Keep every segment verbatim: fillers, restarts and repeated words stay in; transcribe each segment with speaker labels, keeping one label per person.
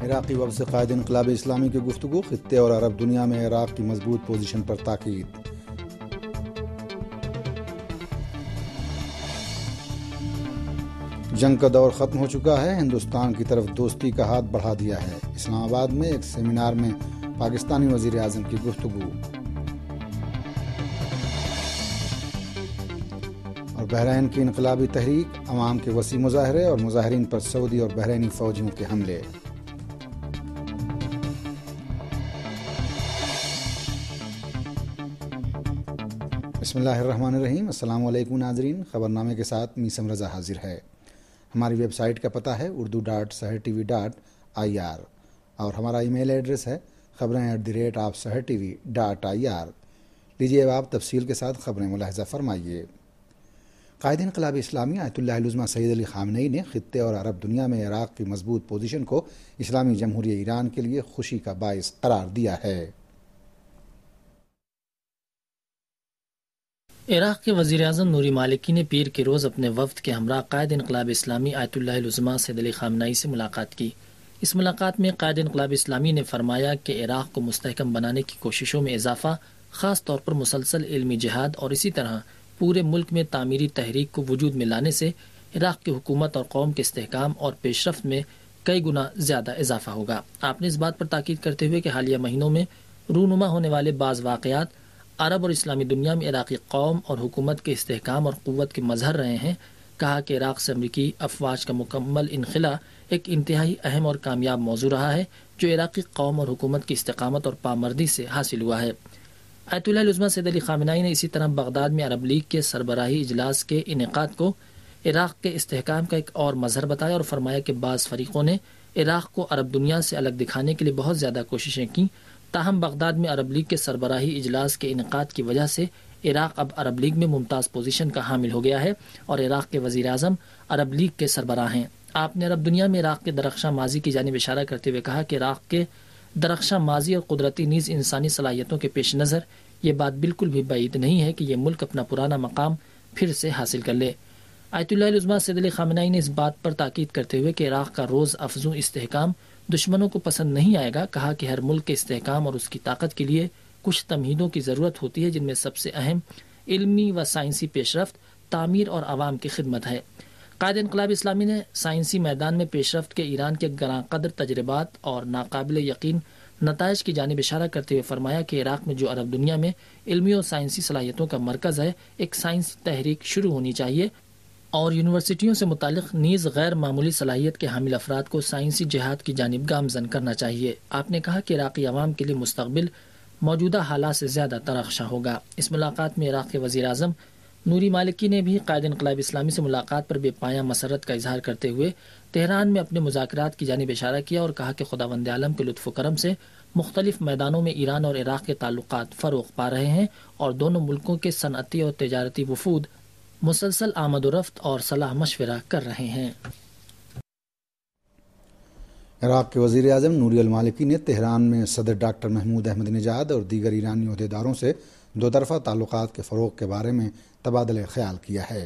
Speaker 1: عراقی وفد سے قائد انقلاب اسلامی کی گفتگو، خطے اور عرب دنیا میں عراق کی مضبوط پوزیشن پر تاکید۔ جنگ کا دور ختم ہو چکا ہے، ہندوستان کی طرف دوستی کا ہاتھ بڑھا دیا ہے۔ اسلام آباد میں ایک سیمینار میں پاکستانی وزیر اعظم کی گفتگو۔ اور بحرین کی انقلابی تحریک، عوام کے وسیع مظاہرے اور مظاہرین پر سعودی اور بحرینی فوجیوں کے حملے۔ بسم اللہ الرحمن الرحیم۔ السلام علیکم ناظرین، خبرنامے کے ساتھ میسم رضا حاضر ہے۔ ہماری ویب سائٹ کا پتہ ہے Urdu dot Sahar T V dot I R اور ہمارا ای میل ایڈریس ہے خبریں at the rate of Sahar T V dot I R. لیجیے اب آپ تفصیل کے ساتھ خبریں ملاحظہ فرمائیے۔ قائد انقلاب اسلامی آیت اللہ العظمہ سید علی خامنئی نے خطے اور عرب دنیا میں عراق کی مضبوط پوزیشن کو اسلامی جمہوریہ ایران کے لیے خوشی کا باعث قرار دیا ہے۔
Speaker 2: عراق کے وزیر اعظم نوری مالکی نے پیر کے روز اپنے وفد کے ہمراہ قائد انقلاب اسلامی آیت اللہ العظمہ سید علی خامنئی سے ملاقات کی۔ اس ملاقات میں قائد انقلاب اسلامی نے فرمایا کہ عراق کو مستحکم بنانے کی کوششوں میں اضافہ، خاص طور پر مسلسل علمی جہاد اور اسی طرح پورے ملک میں تعمیری تحریک کو وجود میں لانے سے عراق کی حکومت اور قوم کے استحکام اور پیش رفت میں کئی گنا زیادہ اضافہ ہوگا۔ آپ نے اس بات پر تاکید کرتے ہوئے کہ حالیہ مہینوں میں رونما ہونے والے بعض واقعات عرب اور اسلامی دنیا میں عراقی قوم اور حکومت کے استحکام اور قوت کے مظہر رہے ہیں، کہا کہ عراق سے امریکی افواج کا مکمل انخلا ایک انتہائی اہم اور کامیاب موضوع رہا ہے جو عراقی قوم اور حکومت کی استقامت اور پامردی سے حاصل ہوا ہے۔ آیت اللہ العظمہ سید علی خامنئی نے اسی طرح بغداد میں عرب لیگ کے سربراہی اجلاس کے انعقاد کو عراق کے استحکام کا ایک اور مظہر بتایا اور فرمایا کہ بعض فریقوں نے عراق کو عرب دنیا سے الگ دکھانے کے لیے بہت زیادہ کوششیں کیں، تاہم بغداد میں عرب لیگ کے سربراہی اجلاس کے انعقاد کی وجہ سے عراق اب عرب لیگ میں ممتاز پوزیشن کا حامل ہو گیا ہے اور عراق کے وزیر اعظم عرب لیگ کے سربراہ ہیں۔ آپ نے عرب دنیا میں عراق کے درخشاں ماضی کی جانب اشارہ کرتے ہوئے کہا کہ عراق کے درخشاں ماضی اور قدرتی نیز انسانی صلاحیتوں کے پیش نظر یہ بات بالکل بھی بعید نہیں ہے کہ یہ ملک اپنا پرانا مقام پھر سے حاصل کر لے۔ آیت اللہ العظمہ سید علی خامنئی نے اس بات پر تاکید کرتے ہوئے کہ عراق کا روز افزوں استحکام دشمنوں کو پسند نہیں آئے گا، کہا کہ ہر ملک کے استحکام اور اس کی طاقت کے لیے کچھ تمہیدوں کی ضرورت ہوتی ہے، جن میں سب سے اہم علمی و سائنسی پیش رفت، تعمیر اور عوام کی خدمت ہے۔ قائد انقلاب اسلامی نے سائنسی میدان میں پیش رفت کے ایران کے گراں قدر تجربات اور ناقابل یقین نتائج کی جانب اشارہ کرتے ہوئے فرمایا کہ عراق میں جو عرب دنیا میں علمی اور سائنسی صلاحیتوں کا مرکز ہے، ایک سائنسی تحریک شروع ہونی چاہیے اور یونیورسٹیوں سے متعلق نیز غیر معمولی صلاحیت کے حامل افراد کو سائنسی جہاد کی جانب گامزن کرنا چاہیے۔ آپ نے کہا کہ عراقی عوام کے لیے مستقبل موجودہ حالات سے زیادہ ترقشہ ہوگا۔ اس ملاقات میں عراق کے وزیر اعظم نوری مالکی نے بھی قائد انقلاب اسلامی سے ملاقات پر بے پایاں مسرت کا اظہار کرتے ہوئے تہران میں اپنے مذاکرات کی جانب اشارہ کیا اور کہا کہ خداوند عالم کے لطف و کرم سے مختلف میدانوں میں ایران اور عراق کے تعلقات فروغ پا رہے ہیں اور دونوں ملکوں کے صنعتی اور تجارتی وفود مسلسل آمد و رفت اور صلاح مشورہ کر رہے ہیں۔
Speaker 1: عراق کے وزیر اعظم نوری المالکی نے تہران میں صدر ڈاکٹر محمود احمدی نژاد اور دیگر ایرانی عہدیداروں سے دو طرفہ تعلقات کے فروغ کے بارے میں تبادلہ خیال کیا ہے۔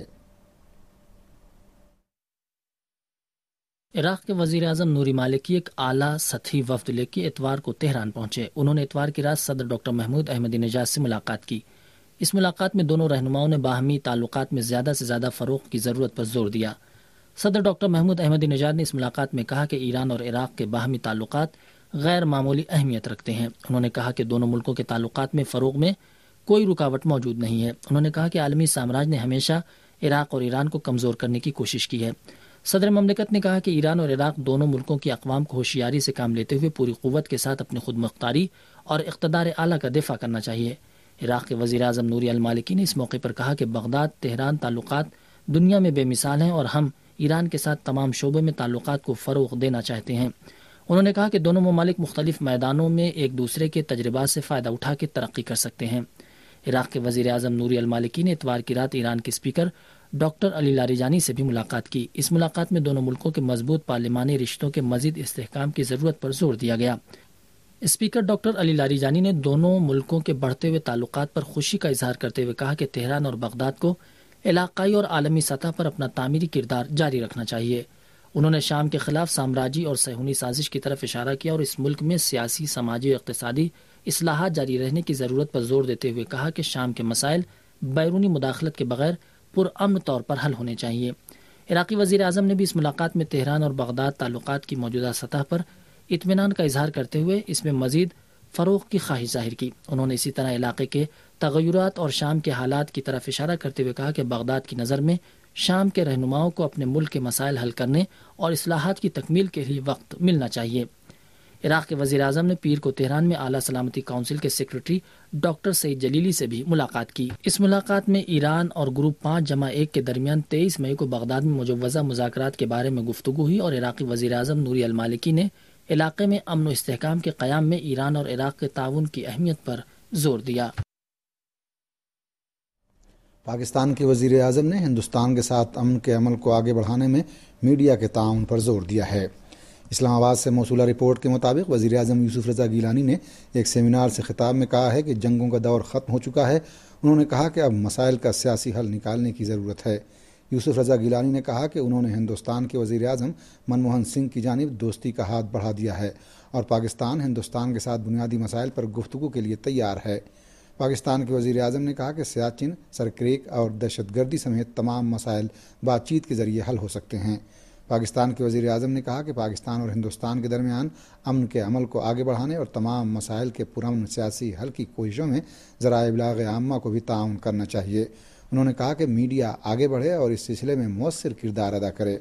Speaker 2: عراق کے وزیر اعظم نوری مالکی ایک اعلیٰ سطحی وفد لے کے اتوار کو تہران پہنچے۔ انہوں نے اتوار کی رات صدر ڈاکٹر محمود احمدی نژاد سے ملاقات کی۔ اس ملاقات میں دونوں رہنماؤں نے باہمی تعلقات میں زیادہ سے زیادہ فروغ کی ضرورت پر زور دیا۔ صدر ڈاکٹر محمود احمدی نژاد نے اس ملاقات میں کہا کہ ایران اور عراق کے باہمی تعلقات غیر معمولی اہمیت رکھتے ہیں۔ انہوں نے کہا کہ دونوں ملکوں کے تعلقات میں فروغ میں کوئی رکاوٹ موجود نہیں ہے۔ انہوں نے کہا کہ عالمی سامراج نے ہمیشہ عراق اور ایران کو کمزور کرنے کی کوشش کی ہے۔ صدر مملکت نے کہا کہ ایران اور عراق دونوں ملکوں کی اقوام کو ہوشیاری سے کام لیتے ہوئے پوری قوت کے ساتھ اپنی خود مختاری اور اقتدار اعلیٰ کا دفاع کرنا چاہیے۔ عراق کے وزیر اعظم نوری المالکی نے اس موقع پر کہا کہ بغداد تہران تعلقات دنیا میں بے مثال ہیں اور ہم ایران کے ساتھ تمام شعبوں میں تعلقات کو فروغ دینا چاہتے ہیں۔ انہوں نے کہا کہ دونوں ممالک مختلف میدانوں میں ایک دوسرے کے تجربات سے فائدہ اٹھا کے ترقی کر سکتے ہیں۔ عراق کے وزیر اعظم نوری المالکی نے اتوار کی رات ایران کے اسپیکر ڈاکٹر علی لاریجانی سے بھی ملاقات کی۔ اس ملاقات میں دونوں ملکوں کے مضبوط پارلیمانی رشتوں کے مزید استحکام کی ضرورت پر زور دیا گیا۔ اسپیکر ڈاکٹر علی لاریجانی نے دونوں ملکوں کے بڑھتے ہوئے تعلقات پر خوشی کا اظہار کرتے ہوئے کہا کہ تہران اور بغداد کو علاقائی اور عالمی سطح پر اپنا تعمیری کردار جاری رکھنا چاہیے۔ انہوں نے شام کے خلاف سامراجی اور صہیونی سازش کی طرف اشارہ کیا اور اس ملک میں سیاسی، سماجی اور اقتصادی اصلاحات جاری رہنے کی ضرورت پر زور دیتے ہوئے کہا کہ شام کے مسائل بیرونی مداخلت کے بغیر پرامن طور پر حل ہونے چاہیے۔ عراقی وزیر اعظم نے بھی اس ملاقات میں تہران اور بغداد تعلقات کی موجودہ سطح پر اطمینان کا اظہار کرتے ہوئے اس میں مزید فروغ کی خواہش ظاہر کی۔ انہوں نے اسی طرح علاقے کے تغیرات اور شام کے حالات کی طرف اشارہ کرتے ہوئے کہا کہ بغداد کی نظر میں شام کے رہنماؤں کو اپنے ملک کے مسائل حل کرنے اور اصلاحات کی تکمیل کے لیے وقت ملنا چاہیے۔ عراق کے وزیر اعظم نے پیر کو تہران میں اعلیٰ سلامتی کونسل کے سیکرٹری ڈاکٹر سعید جلیلی سے بھی ملاقات کی۔ اس ملاقات میں ایران اور گروپ پانچ جمع ایک کے درمیان تیئیس مئی کو بغداد میں مجوزہ مذاکرات کے بارے میں گفتگو ہوئی اور عراقی وزیر اعظم نوری المالکی نے علاقے میں امن و استحکام کے قیام میں ایران اور عراق کے تعاون کی اہمیت پر زور دیا۔
Speaker 1: پاکستان کے وزیر اعظم نے ہندوستان کے ساتھ امن کے عمل کو آگے بڑھانے میں میڈیا کے تعاون پر زور دیا ہے۔ اسلام آباد سے موصولہ رپورٹ کے مطابق وزیر اعظم یوسف رضا گیلانی نے ایک سیمینار سے خطاب میں کہا ہے کہ جنگوں کا دور ختم ہو چکا ہے۔ انہوں نے کہا کہ اب مسائل کا سیاسی حل نکالنے کی ضرورت ہے۔ یوسف رضا گیلانی نے کہا کہ انہوں نے ہندوستان کے وزیر اعظم منموہن سنگھ کی جانب دوستی کا ہاتھ بڑھا دیا ہے اور پاکستان ہندوستان کے ساتھ بنیادی مسائل پر گفتگو کے لیے تیار ہے۔ پاکستان کے وزیر اعظم نے کہا کہ سیاچن، سرکریک اور دہشت گردی سمیت تمام مسائل بات چیت کے ذریعے حل ہو سکتے ہیں۔ پاکستان کے وزیر اعظم نے کہا کہ پاکستان اور ہندوستان کے درمیان امن کے عمل کو آگے بڑھانے اور تمام مسائل کے پرامن سیاسی حل کی کوششوں میں ذرائع ابلاغ عامہ کو بھی تعاون کرنا چاہیے۔ انہوں نے کہا کہ میڈیا آگے بڑھے اور اس سلسلے میں مؤثر کردار ادا کرے۔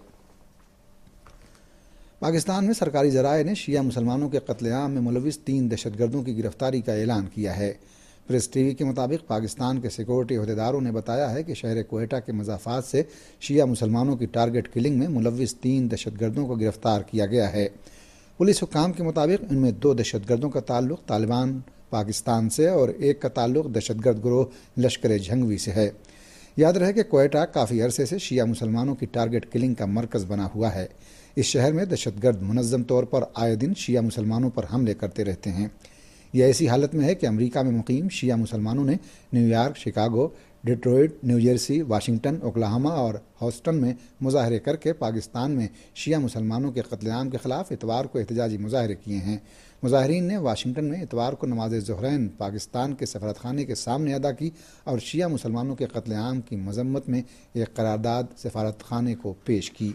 Speaker 1: پاکستان میں سرکاری ذرائع نے شیعہ مسلمانوں کے قتل عام میں ملوث تین دہشت گردوں کی گرفتاری کا اعلان کیا ہے۔ پریس ٹی وی کے مطابق پاکستان کے سیکورٹی عہدیداروں نے بتایا ہے کہ شہر کوئٹہ کے مضافات سے شیعہ مسلمانوں کی ٹارگٹ کلنگ میں ملوث تین دہشت گردوں کو گرفتار کیا گیا ہے۔ پولیس حکام کے مطابق ان میں دو دہشت گردوں کا تعلق طالبان پاکستان سے اور ایک کا تعلق دہشت گرد گروہ لشکر جھنگوی سے ہے۔ یاد رہے کہ کوئٹہ کافی عرصے سے شیعہ مسلمانوں کی ٹارگٹ کلنگ کا مرکز بنا ہوا ہے۔ اس شہر میں دہشت گرد منظم طور پر آئے دن شیعہ مسلمانوں پر حملے کرتے رہتے ہیں۔ یہ ایسی حالت میں ہے کہ امریکہ میں مقیم شیعہ مسلمانوں نے New York, Chicago, Detroit, New Jersey, Washington, Oklahoma اور ہیوسٹن میں مظاہرے کر کے پاکستان میں شیعہ مسلمانوں کے قتل عام کے خلاف اتوار کو احتجاجی مظاہرے کیے ہیں۔ مظاہرین نے واشنگٹن میں اتوار کو نماز ظہرین پاکستان کے سفارتخانے کے سامنے ادا کی اور شیعہ مسلمانوں کے قتل عام کی مذمت میں ایک قرارداد سفارتخانے کو پیش کی۔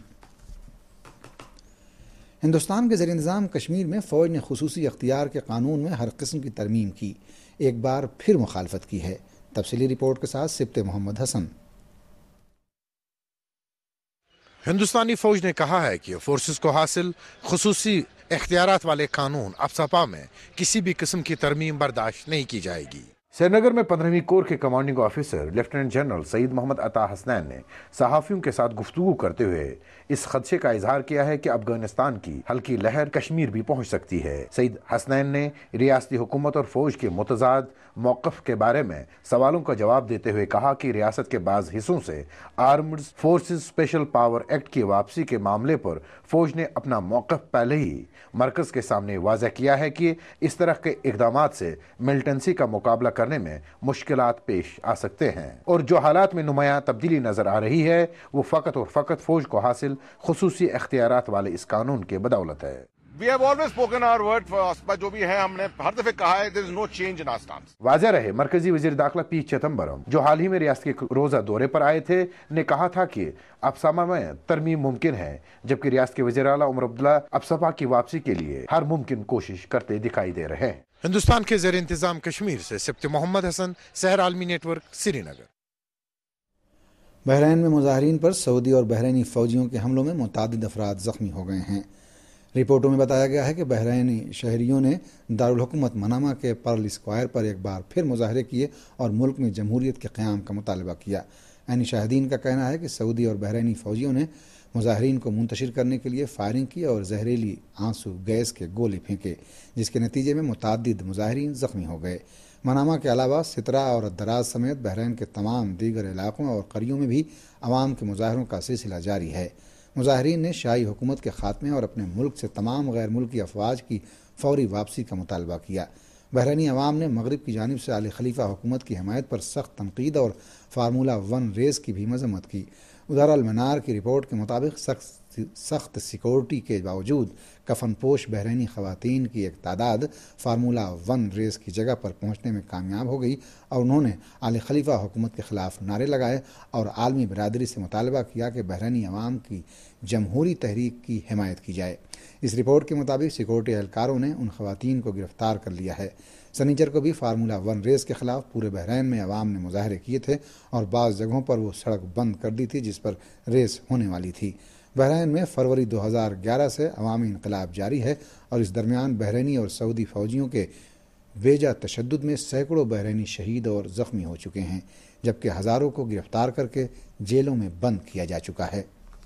Speaker 1: ہندوستان کے زیر انتظام کشمیر میں فوج نے خصوصی اختیار کے قانون میں ہر قسم کی ترمیم کی، ایک بار پھر مخالفت کی ہے۔ تفصیلی رپورٹ کے ساتھ سبت محمد حسن۔
Speaker 3: ہندوستانی فوج نے کہا ہے کہ فورسز کو حاصل خصوصی اختیارات والے قانون افسپا میں کسی بھی قسم کی ترمیم برداشت نہیں کی جائے گی۔ سری نگر میں پندرہویں کور کے commanding officer lieutenant general Saeed Muhammad Ata Hasnain نے صحافیوں کے ساتھ گفتگو کرتے ہوئے اس خدشے کا اظہار کیا ہے کہ افغانستان کی ہلکی لہر کشمیر بھی پہنچ سکتی ہے۔ سعید حسنین نے ریاستی حکومت اور فوج کے متضاد موقف کے بارے میں سوالوں کا جواب دیتے ہوئے کہا کہ ریاست کے بعض حصوں سے armed forces special power act کی واپسی کے معاملے پر فوج نے اپنا موقف پہلے ہی مرکز کے سامنے واضح کیا ہے کہ اس طرح کے اقدامات سے ملٹنسی کا مقابلہ کرنے میں مشکلات پیش آ سکتے ہیں اور جو حالات میں نمایاں تبدیلی نظر آ رہی ہے وہ فقط اور فقط فوج کو حاصل خصوصی اختیارات والے اس قانون کے بدولت ہے۔
Speaker 4: We have always spoken our word for ASPA جو بھی ہے ہم نے ہر دفعہ کہا ہے there is no change in our stance۔
Speaker 3: واضح رہے مرکزی وزیر داخلہ پی چدمبرم جو حال ہی میں ریاست کے روزہ دورے پر آئے تھے نے کہا تھا کہ افسپا میں ترمیم ممکن ہے، جبکہ ریاست کے وزیر اعلیٰ عمر عبداللہ افسپا کی واپسی کے لیے ہر ممکن کوشش کرتے دکھائی دے رہے ہیں۔ ہندوستان کے زیر انتظام کشمیر سے سبت محمد حسن، سحر عالمی network, Srinagar.
Speaker 1: Bahrain میں مظاہرین پر سعودی اور بحرینی فوجیوں کے حملوں میں متعدد افراد زخمی ہو گئے ہیں۔ رپورٹوں میں بتایا گیا ہے کہ بحرینی شہریوں نے دارالحکومت منامہ کے پرل اسکوائر پر ایک بار پھر مظاہرے کیے اور ملک میں جمہوریت کے قیام کا مطالبہ کیا۔ عینی شاہدین کا کہنا ہے کہ سعودی اور بحرینی فوجیوں نے مظاہرین کو منتشر کرنے کے لیے فائرنگ کی اور زہریلی آنسو گیس کے گولے پھینکے، جس کے نتیجے میں متعدد مظاہرین زخمی ہو گئے۔ منامہ کے علاوہ سترا اور دراز سمیت بحرین کے تمام دیگر علاقوں اور قریوں میں بھی عوام کے مظاہروں کا سلسلہ جاری ہے۔ مظاہرین نے شاہی حکومت کے خاتمے اور اپنے ملک سے تمام غیر ملکی افواج کی فوری واپسی کا مطالبہ کیا۔ بحرینی عوام نے مغرب کی جانب سے آل خلیفہ حکومت کی حمایت پر سخت تنقید اور فارمولہ ون ریس کی بھی مذمت کی۔ ادارہ المنار کی رپورٹ کے مطابق سخت سیکورٹی کے باوجود کفن پوش بحرینی خواتین کی ایک تعداد فارمولا ون ریس کی جگہ پر پہنچنے میں کامیاب ہو گئی اور انہوں نے آل خلیفہ حکومت کے خلاف نعرے لگائے اور عالمی برادری سے مطالبہ کیا کہ بحرینی عوام کی جمہوری تحریک کی حمایت کی جائے۔ اس رپورٹ کے مطابق سیکورٹی اہلکاروں نے ان خواتین کو گرفتار کر لیا ہے۔ سنیچر کو بھی فارمولا ون ریس کے خلاف پورے بحرین میں عوام نے مظاہرے کیے تھے اور بعض جگہوں پر وہ سڑک بند کر دی تھی جس پر ریس ہونے والی تھی۔ بحرین میں فروری دو ہزار گیارہ سے عوامی انقلاب جاری ہے اور اس درمیان بحرینی اور سعودی فوجیوں کے بیجا تشدد میں سینکڑوں بحرینی شہید اور زخمی ہو چکے ہیں، جبکہ ہزاروں کو گرفتار کر کے جیلوں میں بند کیا جا چکا ہے۔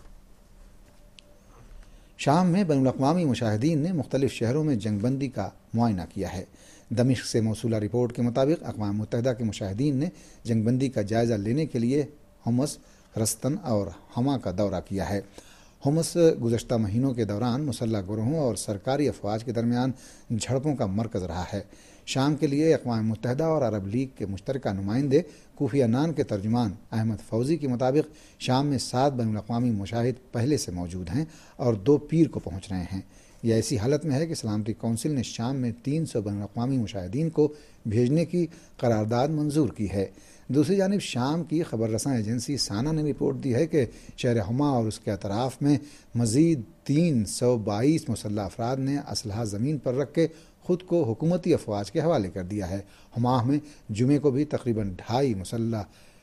Speaker 1: شام میں بین الاقوامی مشاہدین نے مختلف شہروں میں جنگ بندی کا معائنہ کیا ہے۔ دمشق سے موصولہ رپورٹ کے مطابق اقوام متحدہ کے مشاہدین نے جنگ بندی کا جائزہ لینے کے لیے حمص، رستن اور حما کا دورہ کیا ہے۔ حمص گزشتہ مہینوں کے دوران مسلح گروہوں اور سرکاری افواج کے درمیان جھڑپوں کا مرکز رہا ہے۔ شام کے لیے اقوام متحدہ اور عرب لیگ کے مشترکہ نمائندے کوفی عنان کے ترجمان احمد فوزی کے مطابق شام میں سات بین الاقوامی مشاہد پہلے سے موجود ہیں اور دو پیر کو پہنچ رہے ہیں۔ یہ ایسی حالت میں ہے کہ سلامتی کونسل نے شام میں تین سو بین الاقوامی مشاہدین کو بھیجنے کی قرارداد منظور کی ہے۔ دوسری جانب شام کی خبر رساں ایجنسی سانا نے رپورٹ دی ہے کہ شہر حما اور اس کے اطراف میں مزید تین سو بائیس مسلح افراد نے اسلحہ زمین پر رکھ کے خود کو حکومتی افواج کے حوالے کر دیا ہے۔ حما میں جمعے کو بھی تقریباً ڈھائی مسلح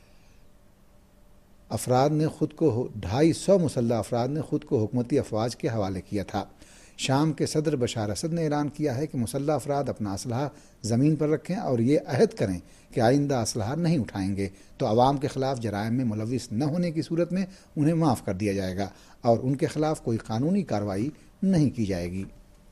Speaker 1: افراد نے خود کو ڈھائی سو مسلح افراد نے خود کو حکومتی افواج کے حوالے کیا تھا۔ شام کے صدر بشار اسد نے اعلان کیا ہے کہ مسلح افراد اپنا اسلحہ زمین پر رکھیں اور یہ عہد کریں کہ آئندہ اسلحہ نہیں اٹھائیں گے تو عوام کے خلاف جرائم میں ملوث نہ ہونے کی صورت میں انہیں معاف کر دیا جائے گا اور ان کے خلاف کوئی قانونی کارروائی نہیں کی جائے گی۔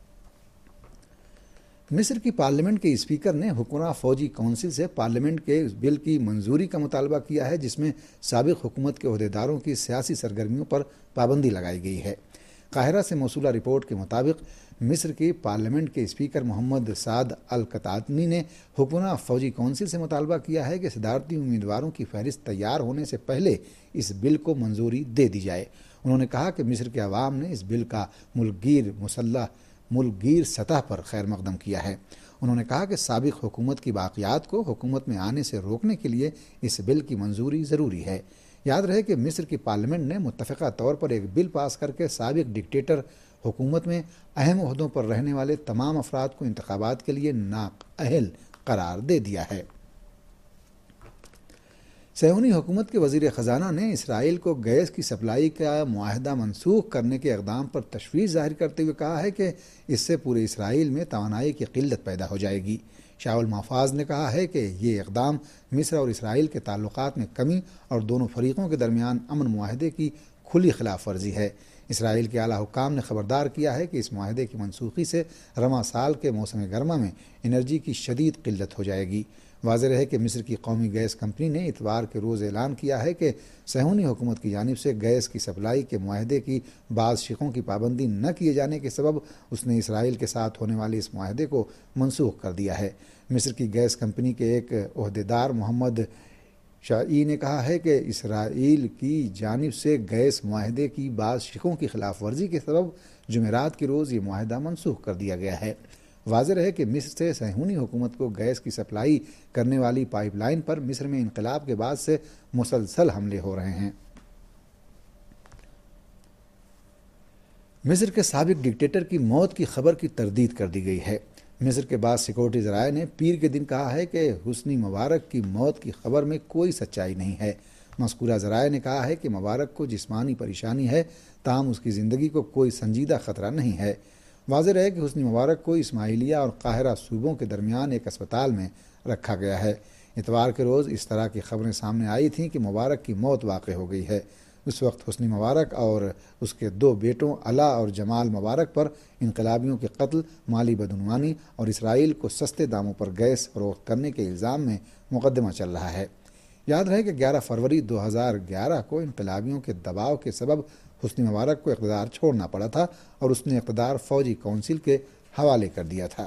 Speaker 1: مصر کی پارلیمنٹ کے اسپیکر نے حکمراں فوجی کونسل سے پارلیمنٹ کے اس بل کی منظوری کا مطالبہ کیا ہے جس میں سابق حکومت کے عہدیداروں کی سیاسی سرگرمیوں پر پابندی لگائی گئی ہے۔ قاہرہ سے موصولہ رپورٹ کے مطابق مصر کی پارلیمنٹ کے اسپیکر محمد سعد القطاطنی نے حکمراں فوجی کونسل سے مطالبہ کیا ہے کہ صدارتی امیدواروں کی فہرست تیار ہونے سے پہلے اس بل کو منظوری دے دی جائے۔ انہوں نے کہا کہ مصر کے عوام نے اس بل کا ملک گیر مسلح ملک گیر سطح پر خیر مقدم کیا ہے۔ انہوں نے کہا کہ سابق حکومت کی باقیات کو حکومت میں آنے سے روکنے کے لیے اس بل کی منظوری ضروری ہے۔ یاد رہے کہ مصر کی پارلیمنٹ نے متفقہ طور پر ایک بل پاس کر کے سابق ڈکٹیٹر حکومت میں اہم عہدوں پر رہنے والے تمام افراد کو انتخابات کے لیے نااہل قرار دے دیا ہے۔ صہیونی حکومت کے وزیر خزانہ نے اسرائیل کو گیس کی سپلائی کا معاہدہ منسوخ کرنے کے اقدام پر تشویش ظاہر کرتے ہوئے کہا ہے کہ اس سے پورے اسرائیل میں توانائی کی قلت پیدا ہو جائے گی۔ شاہ المحفاظ نے کہا ہے کہ یہ اقدام مصر اور اسرائیل کے تعلقات میں کمی اور دونوں فریقوں کے درمیان امن معاہدے کی کھلی خلاف ورزی ہے۔ اسرائیل کے اعلیٰ حکام نے خبردار کیا ہے کہ اس معاہدے کی منسوخی سے رواں سال کے موسم گرما میں انرجی کی شدید قلت ہو جائے گی۔ واضح رہے کہ مصر کی قومی گیس کمپنی نے اتوار کے روز اعلان کیا ہے کہ صہیونی حکومت کی جانب سے گیس کی سپلائی کے معاہدے کی بعض شقوں کی پابندی نہ کیے جانے کے سبب اس نے اسرائیل کے ساتھ ہونے والے اس معاہدے کو منسوخ کر دیا ہے۔ مصر کی گیس کمپنی کے ایک عہدیدار محمد شائی نے کہا ہے کہ اسرائیل کی جانب سے گیس معاہدے کی بعض شقوں کی خلاف ورزی کے سبب جمعرات کے روز یہ معاہدہ منسوخ کر دیا گیا ہے۔ واضح رہے کہ مصر سے صہیونی حکومت کو گیس کی سپلائی کرنے والی پائپ لائن پر مصر میں انقلاب کے بعد سے مسلسل حملے ہو رہے ہیں۔ مصر کے سابق ڈکٹیٹر کی موت کی خبر کی تردید کر دی گئی ہے۔ مصر کے بعض سیکورٹی ذرائع نے پیر کے دن کہا ہے کہ حسنی مبارک کی موت کی خبر میں کوئی سچائی نہیں ہے۔ مذکورہ ذرائع نے کہا ہے کہ مبارک کو جسمانی پریشانی ہے تاہم اس کی زندگی کو کوئی سنجیدہ خطرہ نہیں ہے۔ واضح رہے کہ حسنی مبارک کو اسماعیلیہ اور قاہرہ صوبوں کے درمیان ایک اسپتال میں رکھا گیا ہے۔ اتوار کے روز اس طرح کی خبریں سامنے آئی تھیں کہ مبارک کی موت واقع ہو گئی ہے۔ اس وقت حسنی مبارک اور اس کے دو بیٹوں علا اور جمال مبارک پر انقلابیوں کے قتل، مالی بدعنوانی اور اسرائیل کو سستے داموں پر گیس فروخت کرنے کے الزام میں مقدمہ چل رہا ہے۔ یاد رہے کہ گیارہ فروری دو ہزار گیارہ کو انقلابیوں کے دباؤ کے سبب حسنی مبارک کو اقتدار چھوڑنا پڑا تھا اور اس نے اقتدار فوجی کونسل کے حوالے کر دیا تھا۔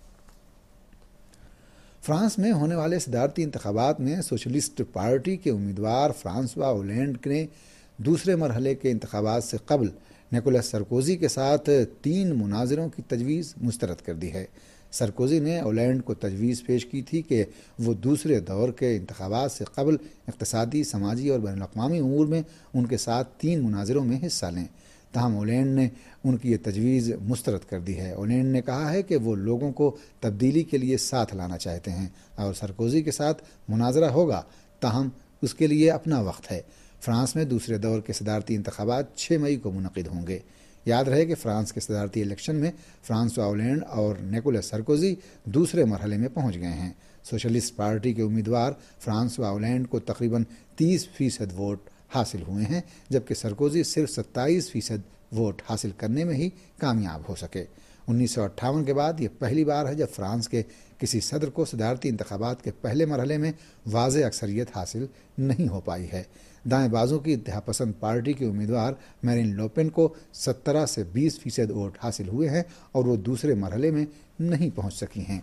Speaker 1: فرانس میں ہونے والے صدارتی انتخابات میں سوشلسٹ پارٹی کے امیدوار فرانسوا ہولینڈ نے دوسرے مرحلے کے انتخابات سے قبل نیکولس سرکوزی کے ساتھ تین مناظروں کی تجویز مسترد کر دی ہے۔ سرکوزی نے ہالینڈ کو تجویز پیش کی تھی کہ وہ دوسرے دور کے انتخابات سے قبل اقتصادی، سماجی اور بین الاقوامی امور میں ان کے ساتھ تین مناظروں میں حصہ لیں، تاہم ہالینڈ نے ان کی یہ تجویز مسترد کر دی ہے۔ ہالینڈ نے کہا ہے کہ وہ لوگوں کو تبدیلی کے لیے ساتھ لانا چاہتے ہیں اور سرکوزی کے ساتھ مناظرہ ہوگا، تاہم اس کے لیے اپنا وقت ہے۔ فرانس میں دوسرے دور کے صدارتی انتخابات چھ مئی کو منعقد ہوں گے۔ یاد رہے کہ فرانس کے صدارتی الیکشن میں فرانسوا ہالینڈ اور نیکولس سرکوزی دوسرے مرحلے میں پہنچ گئے ہیں۔ سوشلسٹ پارٹی کے امیدوار فرانسوا ہالینڈ کو تقریباً تیس فیصد ووٹ حاصل ہوئے ہیں، جبکہ سرکوزی صرف ستائیس فیصد ووٹ حاصل کرنے میں ہی کامیاب ہو سکے۔ انیس سو اٹھاون کے بعد یہ پہلی بار ہے جب فرانس کے کسی صدر کو صدارتی انتخابات کے پہلے مرحلے میں واضح اکثریت حاصل نہیں ہو پائی ہے۔ دائیں بازو کی انتہا پسند پارٹی کے امیدوار میرین لوپن کو سترہ سے بیس فیصد ووٹ حاصل ہوئے ہیں اور وہ دوسرے مرحلے میں نہیں پہنچ سکی ہیں۔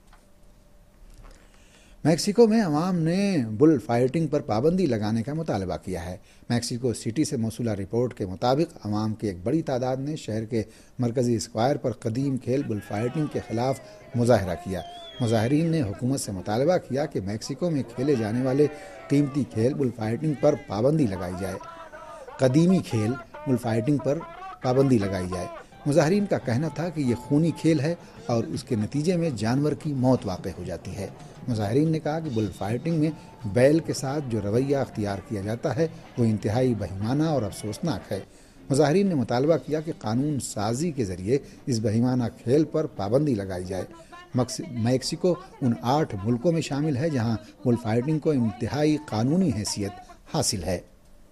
Speaker 1: میکسیکو میں عوام نے بل فائٹنگ پر پابندی لگانے کا مطالبہ کیا ہے۔ میکسیکو سٹی سے موصولہ رپورٹ کے مطابق عوام کی ایک بڑی تعداد نے شہر کے مرکزی اسکوائر پر قدیم کھیل بل فائٹنگ کے خلاف مظاہرہ کیا۔ مظاہرین نے حکومت سے مطالبہ کیا کہ میکسیکو میں کھیلے جانے والے قیمتی کھیل بل فائٹنگ پر پابندی لگائی جائے قدیمی کھیل بل فائٹنگ پر پابندی لگائی جائے۔ مظاہرین کا کہنا تھا کہ یہ خونی کھیل ہے اور اس کے نتیجے میں جانور کی موت واقع ہو جاتی ہے۔ مظاہرین نے کہا کہ بل فائٹنگ میں بیل کے ساتھ جو رویہ اختیار کیا جاتا ہے وہ انتہائی بہیمانہ اور افسوسناک ہے۔ مظاہرین نے مطالبہ کیا کہ قانون سازی کے ذریعے اس بہیمانہ کھیل پر پابندی لگائی جائے۔ میکسیکو ان آٹھ ملکوں میں شامل ہے جہاں بل فائٹنگ کو انتہائی قانونی حیثیت حاصل ہے۔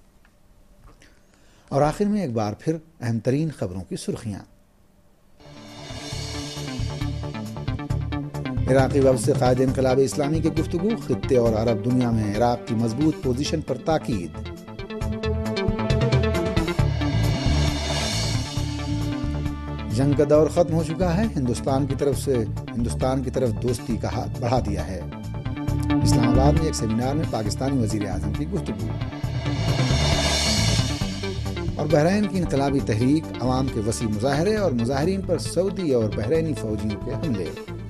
Speaker 1: اور آخر میں ایک بار پھر اہم ترین خبروں کی سرخیاں۔ عراقی وفد سے قائد انقلاب اسلامی کی گفتگو، خطے اور عرب دنیا میں عراق کی مضبوط پوزیشن پر تاکید۔ جنگ کا دور ختم ہو چکا ہے، ہندوستان کی طرف سے ہندوستان کی طرف دوستی کا ہاتھ بڑھا دیا ہے۔ اسلام آباد میں ایک سیمینار میں پاکستانی وزیر اعظم کی گفتگو۔ اور بحرین کی انقلابی تحریک، عوام کے وسیع مظاہرے اور مظاہرین پر سعودی اور بحرینی فوجیوں کے حملے۔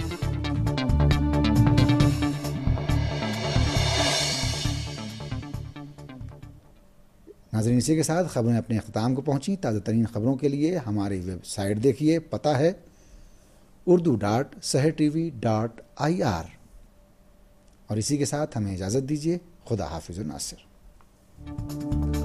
Speaker 1: ناظرین، اسی کے ساتھ خبریں اپنے اختتام کو پہنچیں۔ تازہ ترین خبروں کے لیے ہماری ویب سائٹ دیکھیے، پتہ ہے Urdu dot Sahar T V dot I R. اور اسی کے ساتھ ہمیں اجازت دیجیے، خدا حافظ الناصر۔